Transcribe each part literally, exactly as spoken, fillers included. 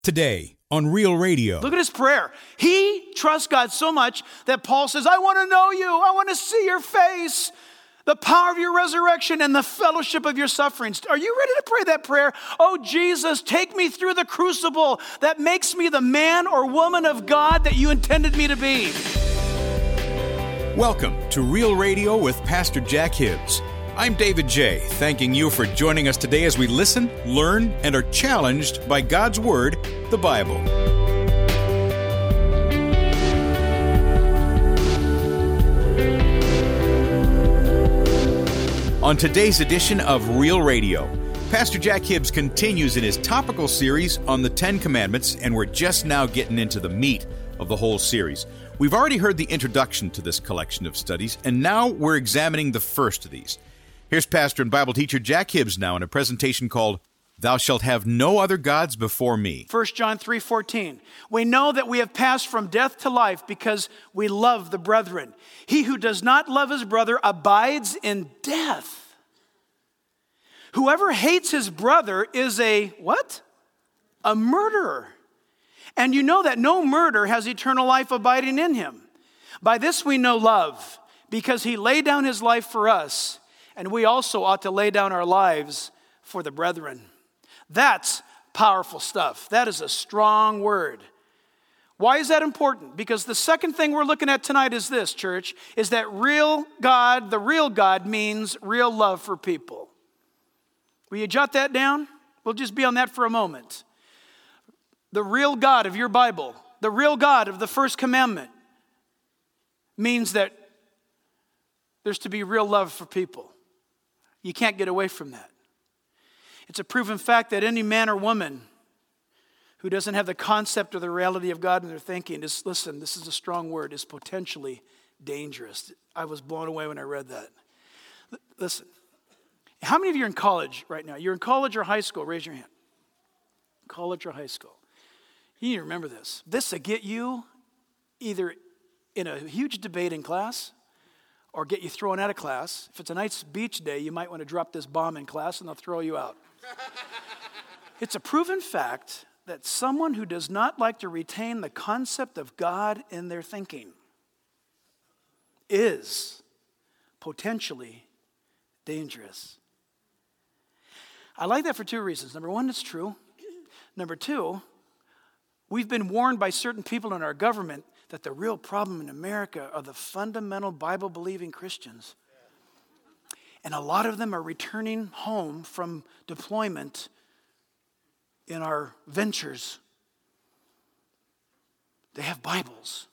Today on Real Radio. Look at his prayer. He trusts God so much that Paul says, I want to know you. I want to see your face, the power of your resurrection and the fellowship of your sufferings. Are you ready to pray that prayer? Oh, Jesus, take me through the crucible that makes me the man or woman of God that you intended me to be. Welcome to Real Radio with Pastor Jack Hibbs. I'm David J., thanking you for joining us today as we listen, learn, and are challenged by God's Word, the Bible. On today's edition of Real Radio, Pastor Jack Hibbs continues in his topical series on the Ten Commandments, and we're just now getting into the meat of the whole series. We've already heard the introduction to this collection of studies, and now we're examining the first of these. Here's pastor and Bible teacher Jack Hibbs now in a presentation called, Thou Shalt Have No Other Gods Before Me. First John three fourteen. We know that we have passed from death to life because we love the brethren. He who does not love his brother abides in death. Whoever hates his brother is a, what? A murderer. And you know that no murderer has eternal life abiding in him. By this we know love, because he laid down his life for us. And we also ought to lay down our lives for the brethren. That's powerful stuff. That is a strong word. Why is that important? Because the second thing we're looking at tonight is this, church, is that real God, the real God means real love for people. Will you jot that down? We'll just be on that for a moment. The real God of your Bible, the real God of the first commandment means that there's to be real love for people. You can't get away from that. It's a proven fact that any man or woman who doesn't have the concept or the reality of God in their thinking is, listen, this is a strong word, is potentially dangerous. I was blown away when I read that. L- listen, how many of you are in college right now? You're in college or high school? Raise your hand. College or high school. You need to remember this. This will get you either in a huge debate in class or get you thrown out of class. If it's a nice beach day, you might want to drop this bomb in class and they'll throw you out. It's a proven fact that someone who does not like to retain the concept of God in their thinking is potentially dangerous. I like that for two reasons. Number one, it's true. Number two, we've been warned by certain people in our government that the real problem in America are the fundamental Bible-believing Christians. And a lot of them are returning home from deployment in our ventures. They have Bibles.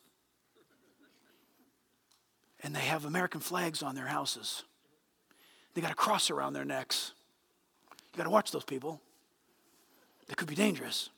And they have American flags on their houses. They got a cross around their necks. You got to watch those people. They could be dangerous.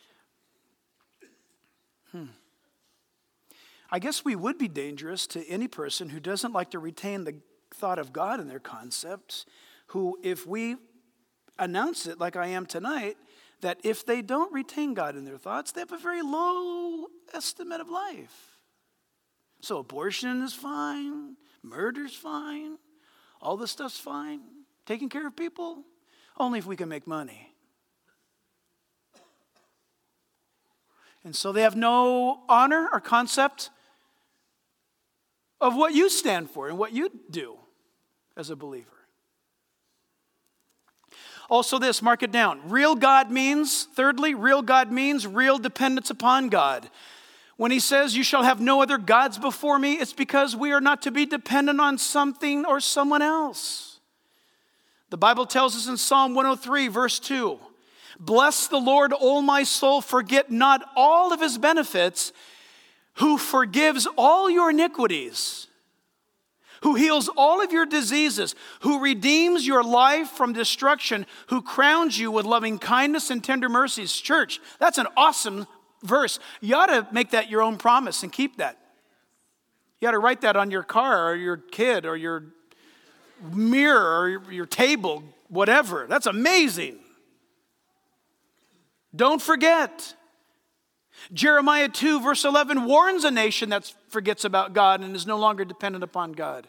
Hmm. I guess we would be dangerous to any person who doesn't like to retain the thought of God in their concepts, who, if we announce it like I am tonight, that if they don't retain God in their thoughts, they have a very low estimate of life. So abortion is fine, murder's fine, all this stuff's fine, taking care of people, only if we can make money. And so they have no honor or concept of what you stand for and what you do as a believer. Also this, mark it down. Real God means, thirdly, real God means real dependence upon God. When he says, you shall have no other gods before me, it's because we are not to be dependent on something or someone else. The Bible tells us in Psalm one oh three, verse two, bless the Lord, O my soul, forget not all of his benefits, who forgives all your iniquities, who heals all of your diseases, who redeems your life from destruction, who crowns you with loving kindness and tender mercies. Church, that's an awesome verse. You ought to make that your own promise and keep that. You ought to write that on your car or your kid or your mirror or your, your table, whatever. That's amazing. Don't forget. Jeremiah two verse eleven warns a nation that forgets about God and is no longer dependent upon God.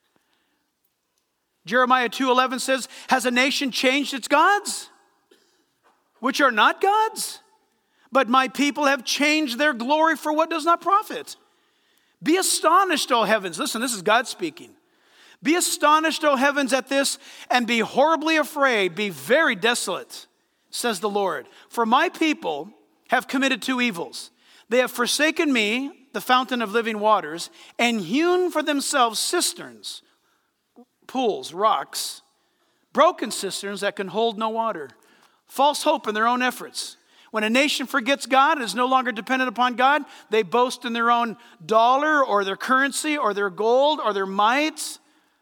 Jeremiah two eleven says, has a nation changed its gods, which are not gods? But my people have changed their glory for what does not profit. Be astonished, O heavens. Listen, this is God speaking. Be astonished, O heavens, at this, and be horribly afraid. Be very desolate, says the Lord. For my people have committed two evils. They have forsaken me, the fountain of living waters, and hewn for themselves cisterns, pools, rocks, broken cisterns that can hold no water. False hope in their own efforts. When a nation forgets God and is no longer dependent upon God, they boast in their own dollar or their currency or their gold or their might.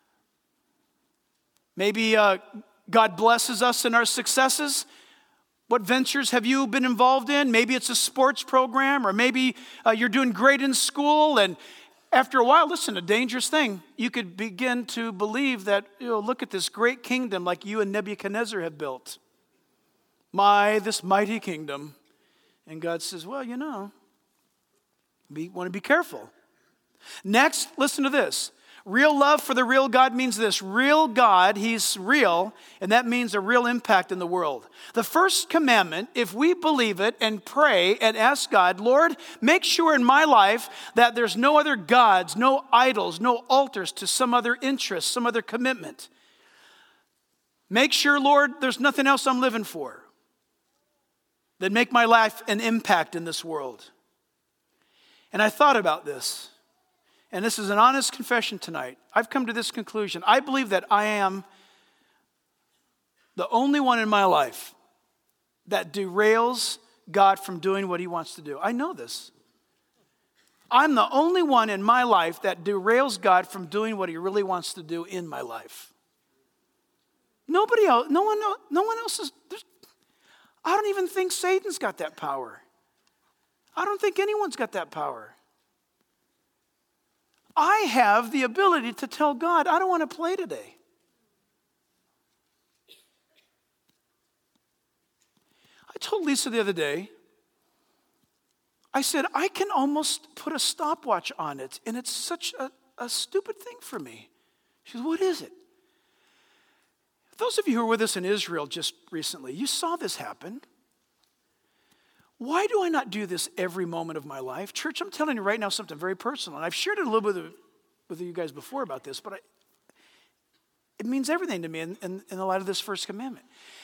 Maybe uh, God blesses us in our successes. What ventures have you been involved in? Maybe it's a sports program, or maybe uh, you're doing great in school, and after a while, listen, a dangerous thing. You could begin to believe that, you know, look at this great kingdom like you and Nebuchadnezzar have built. My, this mighty kingdom. And God says, well, you know, we want to be careful. Next, listen to this. Real love for the real God means this. Real God, he's real, and that means a real impact in the world. The first commandment, if we believe it and pray and ask God, Lord, make sure in my life that there's no other gods, no idols, no altars to some other interest, some other commitment. Make sure, Lord, there's nothing else I'm living for. Then make my life an impact in this world. And I thought about this. And this is an honest confession tonight. I've come to this conclusion. I believe that I am the only one in my life that derails God from doing what he wants to do. I know this. I'm the only one in my life that derails God from doing what he really wants to do in my life. Nobody else, no one, no one else is, I don't even think Satan's got that power. I don't think anyone's got that power. I have the ability to tell God, I don't want to play today. I told Lisa the other day, I said, I can almost put a stopwatch on it, and it's such a, a stupid thing for me. She goes, what is it? Those of you who were with us in Israel just recently, you saw this happen. Why do I not do this every moment of my life? Church, I'm telling you right now something very personal. And I've shared it a little bit with you guys before about this, but I, it means everything to me in, in, in the light of this first commandment.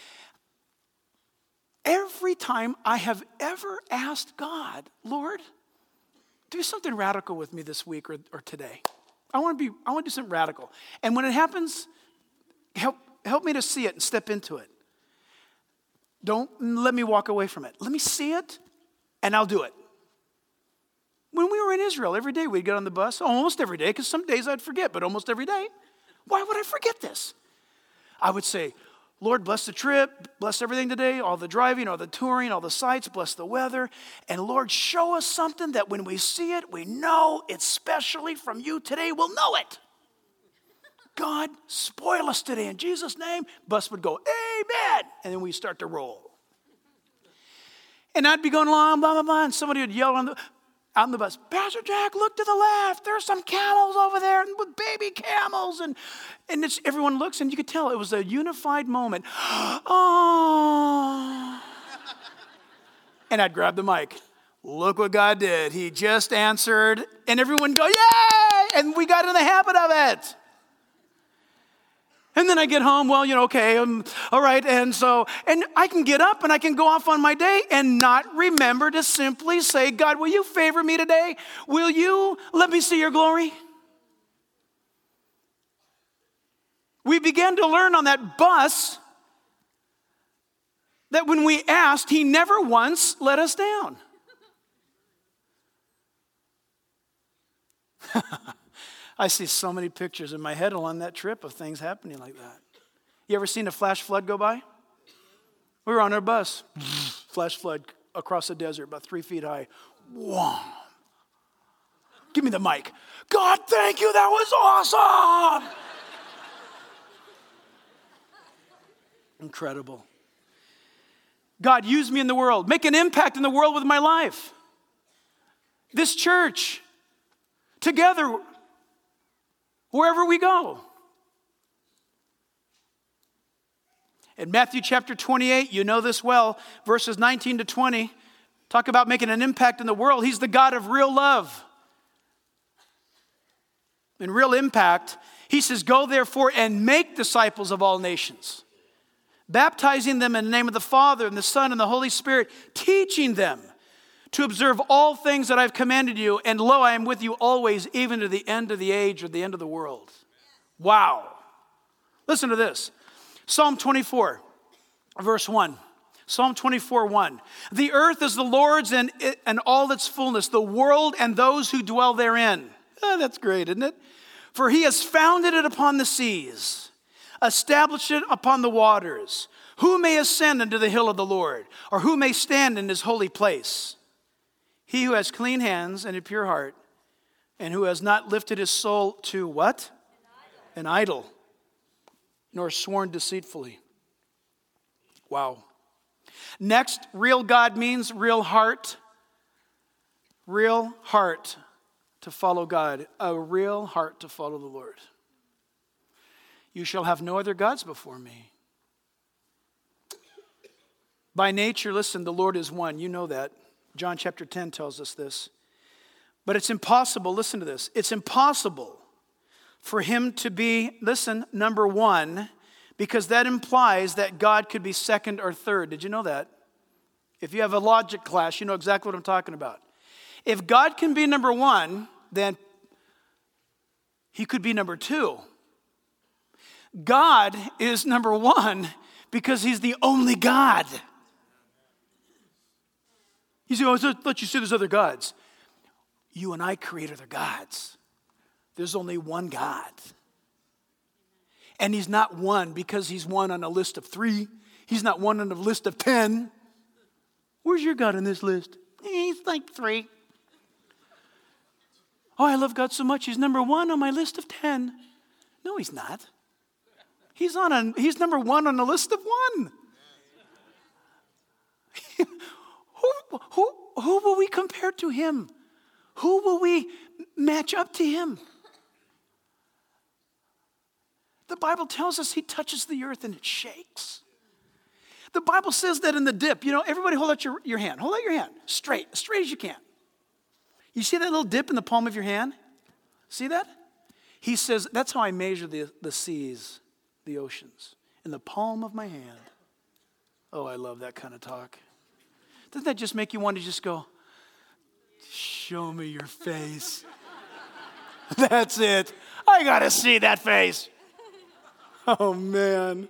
Every time I have ever asked God, Lord, do something radical with me this week or, or today. I want to be, I want to do something radical. And when it happens, help, help me to see it and step into it. Don't let me walk away from it. Let me see it, and I'll do it. When we were in Israel, every day we'd get on the bus, almost every day, because some days I'd forget, but almost every day. Why would I forget this? I would say, Lord, bless the trip, bless everything today, all the driving, all the touring, all the sights, bless the weather. And Lord, show us something that when we see it, we know it's specially from you today. We'll know it. God, spoil us today in Jesus' name. Bus would go, amen. And then we start to roll. And I'd be going along, blah, blah, blah. And somebody would yell on the, out on the bus, Pastor Jack, look to the left. There's some camels over there with baby camels. And, and it's, everyone looks, and you could tell it was a unified moment. Oh. And I'd grab the mic. Look what God did. He just answered. And everyone go, yay! And we got in the habit of it. And then I get home, well, you know, okay, um, all right, and so, and I can get up and I can go off on my day and not remember to simply say, God, will you favor me today? Will you let me see your glory? We began to learn on that bus that when we asked, he never once let us down. I see so many pictures in my head along that trip of things happening like that. You ever seen a flash flood go by? We were on our bus. Flash flood across the desert, about three feet high. Whoa. Give me the mic. God, thank you. That was awesome. Incredible. God, use me in the world. Make an impact in the world with my life. This church. Together. Wherever we go. In Matthew chapter twenty-eight, you know this well, verses nineteen to twenty, Talk about making an impact in the world. He's the God of real love and real impact. He says, go therefore and make disciples of all nations, baptizing them in the name of the Father and the Son and the Holy Spirit, teaching them to observe all things that I've commanded you. And lo, I am with you always, even to the end of the age or the end of the world. Wow. Listen to this. Psalm twenty-four, verse one. Psalm twenty-four, one. The earth is the Lord's and, it, and all its fullness, the world and those who dwell therein. Oh, that's great, isn't it? For he has founded it upon the seas, established it upon the waters. Who may ascend into the hill of the Lord, or who may stand in his holy place? He who has clean hands and a pure heart, and who has not lifted his soul to what? An idol. An idol, nor sworn deceitfully. Wow. Next, real God means real heart. Real heart to follow God. A real heart to follow the Lord. You shall have no other gods before me. By nature, listen, the Lord is one. You know that. John chapter ten tells us this. But it's impossible, listen to this. It's impossible for him to be, listen, number one, because that implies that God could be second or third. Did you know that? If you have a logic class, you know exactly what I'm talking about. If God can be number one, then he could be number two. God is number one because he's the only God. You say, oh, I thought you said there's other gods. You and I create other gods. There's only one God. And he's not one because he's one on a list of three. He's not one on a list of ten. Where's your God on this list? He's like three. Oh, I love God so much. He's number one on my list of ten. No, he's not. He's on a, he's number one on a list of one. who, who, who will we compare to him? Who will we match up to him? The Bible tells us he touches the earth and it shakes. The Bible says that in the dip. You know, everybody hold out your, your hand. Hold out your hand. Straight. As straight as you can. You see that little dip in the palm of your hand? See that? He says, that's how I measure the, the seas, the oceans. In the palm of my hand. Oh, I love that kind of talk. Doesn't that just make you want to just go, show me your face. That's it. I got to see that face. Oh, man.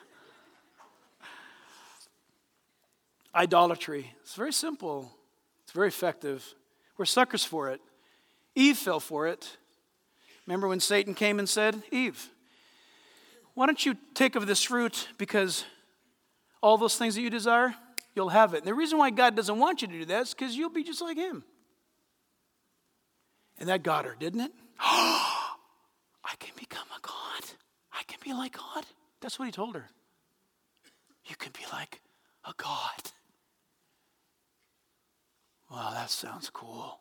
Idolatry. It's very simple. It's very effective. We're suckers for it. Eve fell for it. Remember when Satan came and said, Eve, why don't you take of this fruit because all those things that you desire, you'll have it. And the reason why God doesn't want you to do that is because you'll be just like him. And that got her, didn't it? I can become a God. I can be like God. That's what he told her. You can be like a God. Wow, that sounds cool.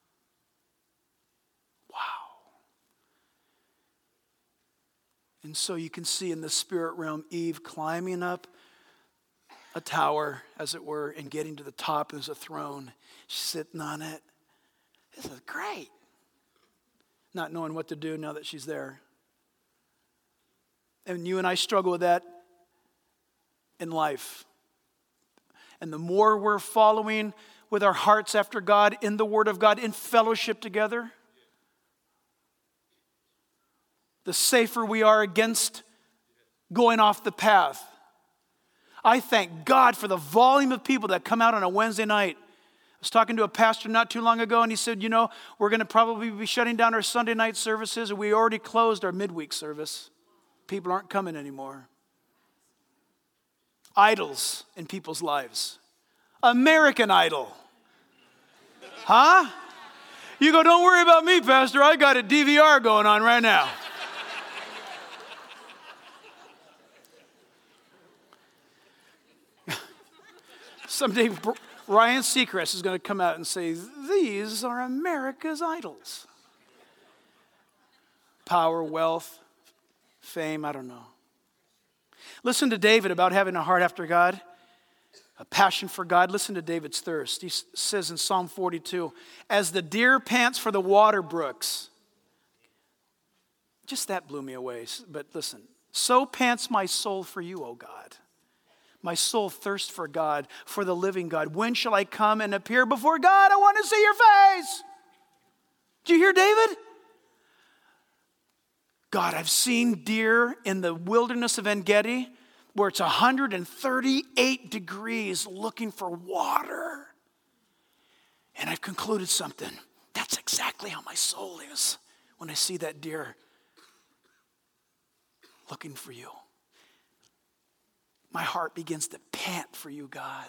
Wow. And so you can see in the spirit realm, Eve climbing up a tower, as it were, and getting to the top. There's a throne. She's sitting on it. This is great. Not knowing what to do now that she's there. And you and I struggle with that in life. And the more we're following with our hearts after God, in the Word of God, in fellowship together, the safer we are against going off the path. I thank God for the volume of people that come out on a Wednesday night. I was talking to a pastor not too long ago, and he said, you know, we're going to probably be shutting down our Sunday night services, and we already closed our midweek service. People aren't coming anymore. Idols in people's lives. American Idol. Huh? You go, don't worry about me, Pastor. I got a D V R going on right now. Someday Ryan Seacrest is going to come out and say, these are America's idols. Power, wealth, fame, I don't know. Listen to David about having a heart after God. A passion for God. Listen to David's thirst. He s- says in Psalm forty-two, as the deer pants for the water brooks. Just that blew me away. But listen, so pants my soul for you, O God. My soul thirsts for God, for the living God. When shall I come and appear before God? I want to see your face. Did you hear David? God, I've seen deer in the wilderness of En-Gedi where it's one hundred thirty-eight degrees looking for water. And I've concluded something. That's exactly how my soul is when I see that deer looking for you. My heart begins to pant for you, God.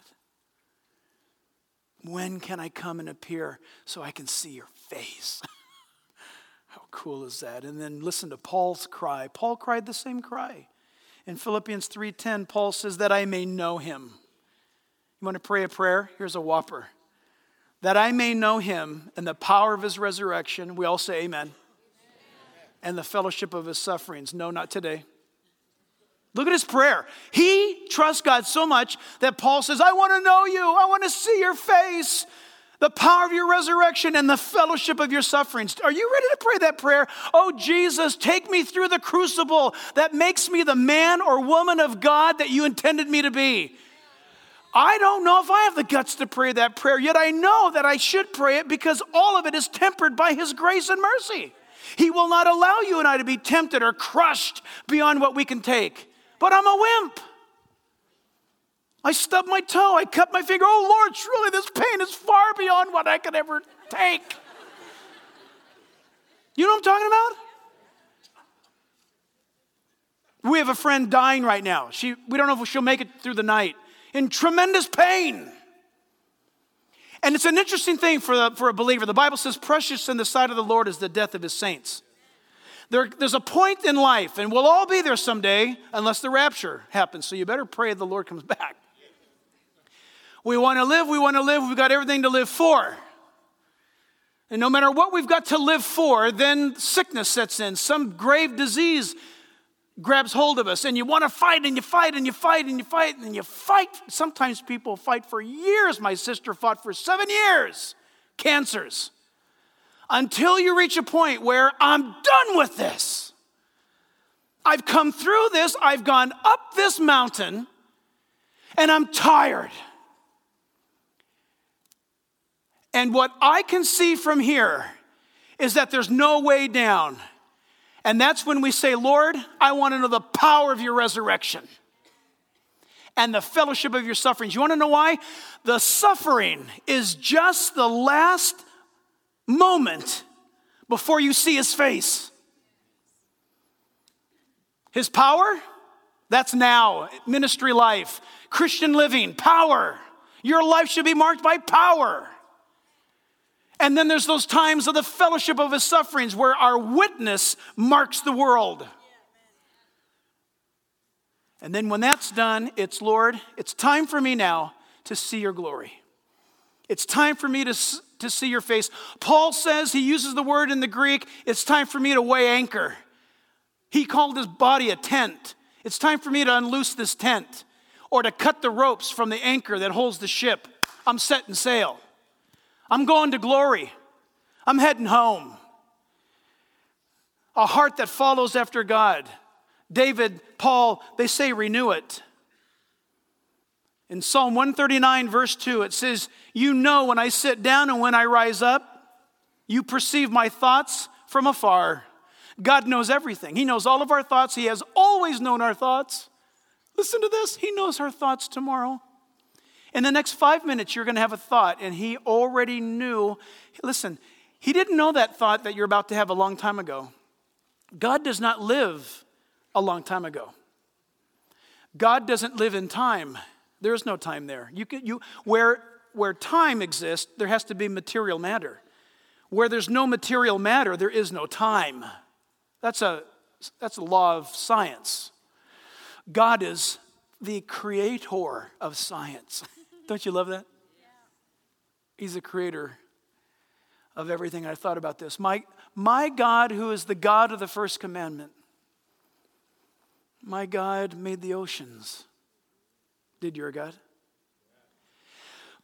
When can I come and appear so I can see your face? How cool is that? And then listen to Paul's cry. Paul cried the same cry. In Philippians three ten, Paul says, that I may know him. You want to pray a prayer? Here's a whopper. That I may know him and the power of his resurrection. We all say amen. Amen. And the fellowship of his sufferings. No, not today. Look at his prayer. He trusts God so much that Paul says, I want to know you. I want to see your face. The power of your resurrection and the fellowship of your sufferings. Are you ready to pray that prayer? Oh, Jesus, take me through the crucible that makes me the man or woman of God that you intended me to be. I don't know if I have the guts to pray that prayer, yet I know that I should pray it because all of it is tempered by his grace and mercy. He will not allow you and I to be tempted or crushed beyond what we can take. But I'm a wimp. I stubbed my toe. I cut my finger. Oh, Lord, surely this pain is far beyond what I could ever take. You know what I'm talking about? We have a friend dying right now. She, we don't know if she'll make it through the night. In tremendous pain. And it's an interesting thing for, the, for a believer. The Bible says, precious in the sight of the Lord is the death of his saints. There, there's a point in life, and we'll all be there someday unless the rapture happens. So you better pray the Lord comes back. We want to live, we want to live, we've got everything to live for. And no matter what we've got to live for, then sickness sets in. Some grave disease grabs hold of us, and you want to fight, and you fight, and you fight, and you fight, and you fight. Sometimes people fight for years. My sister fought for seven years. Cancers. Until you reach a point where I'm done with this. I've come through this, I've gone up this mountain, and I'm tired. And what I can see from here is that there's no way down. And that's when we say, Lord, I want to know the power of your resurrection and the fellowship of your sufferings. You want to know why? The suffering is just the last moment before you see his face. His power, that's now. Ministry life, Christian living, power. Your life should be marked by power. And then there's those times of the fellowship of his sufferings where our witness marks the world. And then when that's done, it's, Lord, it's time for me now to see your glory. It's time for me to, to see your face. Paul says, he uses the word in the Greek, it's time for me to weigh anchor. He called his body a tent. It's time for me to unloose this tent or to cut the ropes from the anchor that holds the ship. I'm setting sail. I'm going to glory. I'm heading home. A heart that follows after God. David, Paul, they say renew it. In Psalm one thirty-nine, verse two, it says, you know when I sit down and when I rise up, you perceive my thoughts from afar. God knows everything. He knows all of our thoughts. He has always known our thoughts. Listen to this. He knows our thoughts tomorrow. In the next five minutes, you're going to have a thought, and he already knew. Listen, he didn't know that thought that you're about to have a long time ago. God does not live a long time ago. God doesn't live in time. There is no time there. You can, you, where, where time exists, there has to be material matter. Where there's no material matter, there is no time. That's a, that's a law of science. God is the creator of science. Don't you love that? Yeah. He's the creator of everything. I thought about this. My, my God, who is the God of the first commandment, my God made the oceans. Did your God?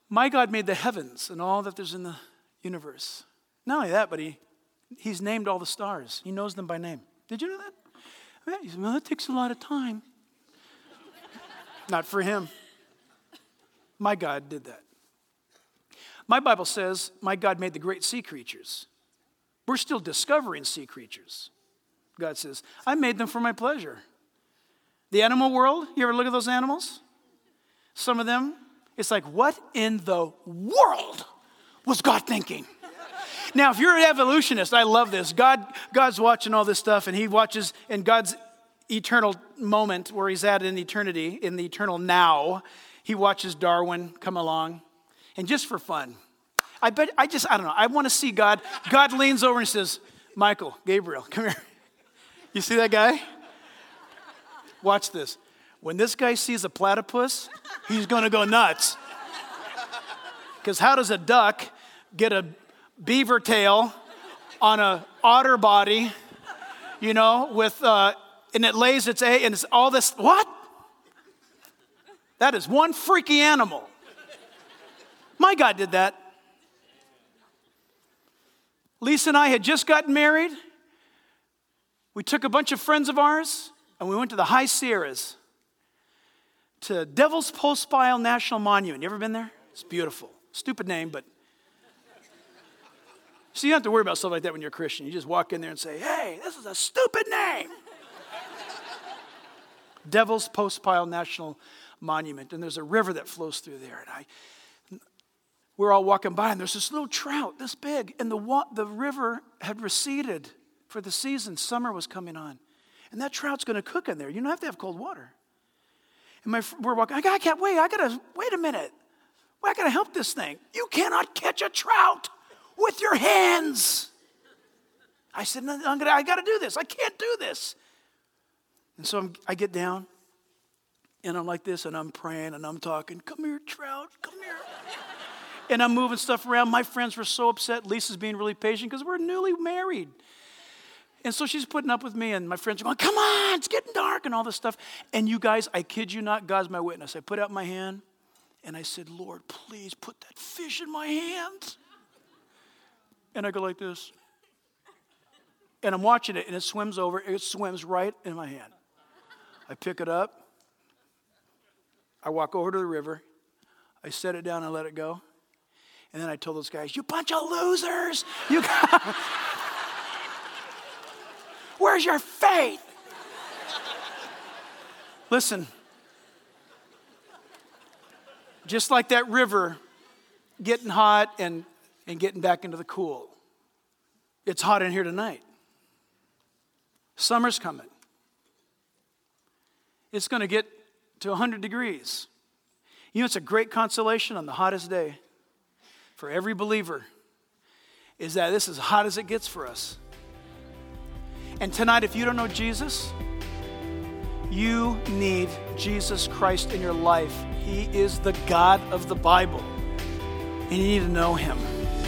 My God made the heavens and all that there's in the universe. Not only that, but he, he's named all the stars. He knows them by name. Did you know that? Yeah, he said, well, that takes a lot of time. Not for him. My God did that. My Bible says, my God made the great sea creatures. We're still discovering sea creatures. God says, I made them for my pleasure. The animal world, you ever look at those animals? Some of them, it's like, what in the world was God thinking? Now, if you're an evolutionist, I love this. God, God's watching all this stuff, and he watches in God's eternal moment where he's at in eternity, in the eternal now, he watches Darwin come along. And just for fun, I bet, I just, I don't know, I want to see God. God leans over and says, Michael, Gabriel, come here. You see that guy? Watch this. When this guy sees a platypus, he's going to go nuts. Because how does a duck get a beaver tail on a otter body, you know, with, uh, and it lays its egg, and it's all this, what? That is one freaky animal. My God did that. Lisa and I had just gotten married. We took a bunch of friends of ours, and we went to the High Sierras, to Devil's Postpile National Monument. You ever been there? It's beautiful. Stupid name, but... So you don't have to worry about stuff like that when you're a Christian. You just walk in there and say, hey, this is a stupid name. Devil's Postpile National Monument. And there's a river that flows through there. And I, we're all walking by, and there's this little trout this big. And the, wa- the river had receded for the season. Summer was coming on. And that trout's going to cook in there. You don't have to have cold water. And my, we're walking, I can't wait. I got to, wait a minute. I got to help this thing. You cannot catch a trout with your hands. I said, no, I'm gonna, I got to do this. I can't do this. And so I'm, I get down, and I'm like this, and I'm praying, and I'm talking, come here, trout, come here. And I'm moving stuff around. My friends were so upset. Lisa's being really patient because we're newly married. And so she's putting up with me, and my friends are going, come on, it's getting dark, and all this stuff. And you guys, I kid you not, God's my witness. I put out my hand, and I said, Lord, please put that fish in my hand. And I go like this. And I'm watching it, and it swims over. It swims right in my hand. I pick it up. I walk over to the river. I set it down and let it go. And then I told those guys, you bunch of losers. You got... Where's your faith? Listen. Just like that river getting hot and, and getting back into the cool. It's hot in here tonight. Summer's coming. It's going to get to one hundred degrees. You know, it's a great consolation on the hottest day for every believer is that this is as hot as it gets for us. And tonight, if you don't know Jesus, you need Jesus Christ in your life. He is the God of the Bible, and you need to know him.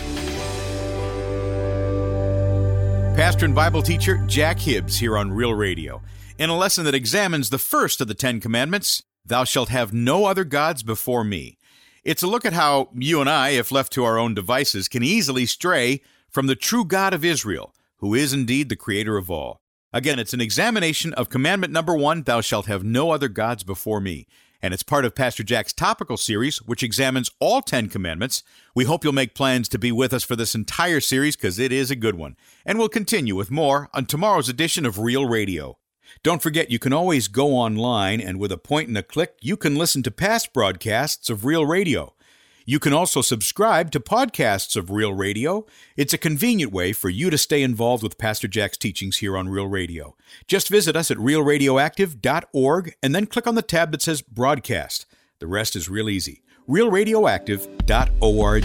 Pastor and Bible teacher Jack Hibbs here on Real Radio, in a lesson that examines the first of the Ten Commandments, Thou shalt have no other gods before me. It's a look at how you and I, if left to our own devices, can easily stray from the true God of Israel, who is indeed the creator of all. Again, it's an examination of commandment number one, Thou shalt have no other gods before me. And it's part of Pastor Jack's topical series, which examines all Ten Commandments. We hope you'll make plans to be with us for this entire series, because it is a good one. And we'll continue with more on tomorrow's edition of Real Radio. Don't forget, you can always go online, and with a point and a click, you can listen to past broadcasts of Real Radio. You can also subscribe to podcasts of Real Radio. It's a convenient way for you to stay involved with Pastor Jack's teachings here on Real Radio. Just visit us at real radioactive dot org and then click on the tab that says Broadcast. The rest is real easy. real radioactive dot org.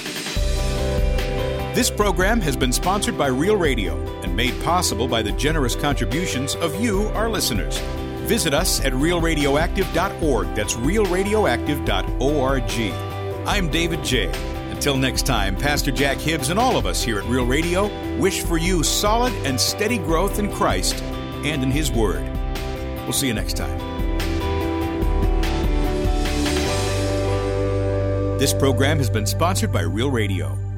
This program has been sponsored by Real Radio and made possible by the generous contributions of you, our listeners. Visit us at real radioactive dot org. That's real radioactive dot org. I'm David J. Until next time, Pastor Jack Hibbs and all of us here at Real Radio wish for you solid and steady growth in Christ and in His Word. We'll see you next time. This program has been sponsored by Real Radio.